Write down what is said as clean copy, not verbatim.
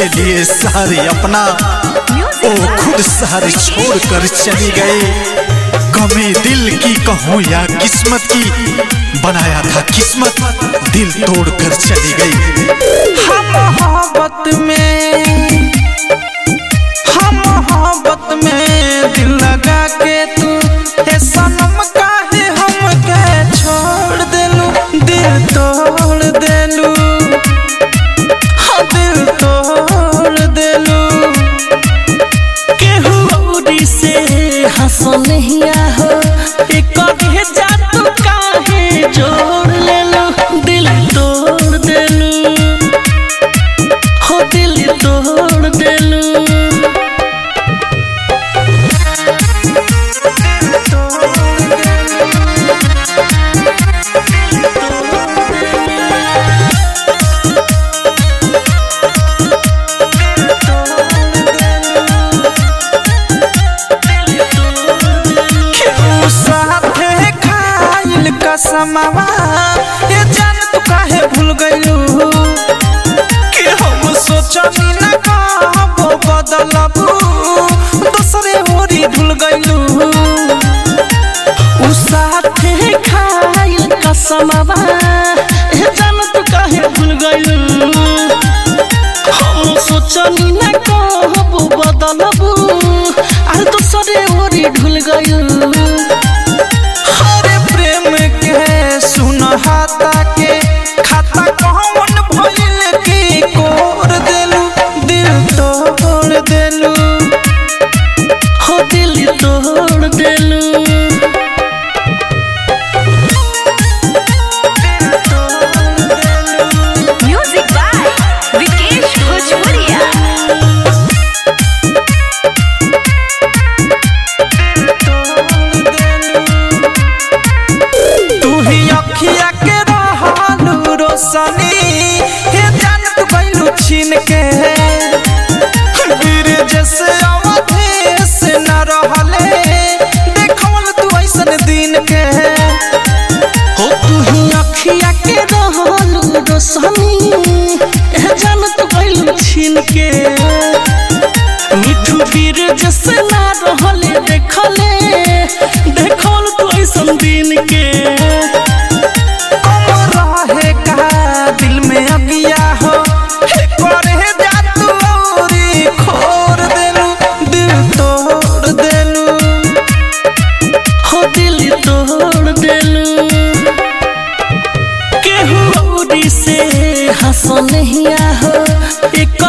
लिए सारे अपना ओ खुद सारे छोड़कर चली गए। कमी दिल की कहूँ या किस्मत की, बनाया था किस्मत दिल तोड़कर चली गई। हम मोहब्बत में दिल लगा के तू हे सनम काहे हमके छोड़ देलू, दिल तोड़ देलू, हाँ दिल तोड़ देलू। केहू औरी से हंसो नहीं हो, कभी जा तू काहे जोड़ लेलू, दिल तोड़ देलू, हो दिल तोड़ देलू। समावा ये जान तू काहे भूल गइलू, कि हम सोचनी न कहबो बदलबू, दूसरे ओरी भूल गइलू। उ साथे खाइल कसमवा ये जान तू काहे भूल गइलू, हम सोचनी न कहबो बदलबू, अरे दूसरे ओरी भूल गइलू। सुन हाथा के खाता कौन भइल की कोर देलू, दिल तोड़ देलू, हो दिल तोड़ देलू। म्यूजिक बाय विकेश भोजपुरिया। अखिया के रहलू रोशनी हे जान तू गइलू छीन के, वीर जैसे अवधेश न रहले देखल तू ऐसन दिन के। हो तू अखिया के रहलू रोशनी हे जान तू गइलू छीन के, मिठू वीर जैसे न रहले देखल तू ऐसन दिन के। हंसो नहीं हो,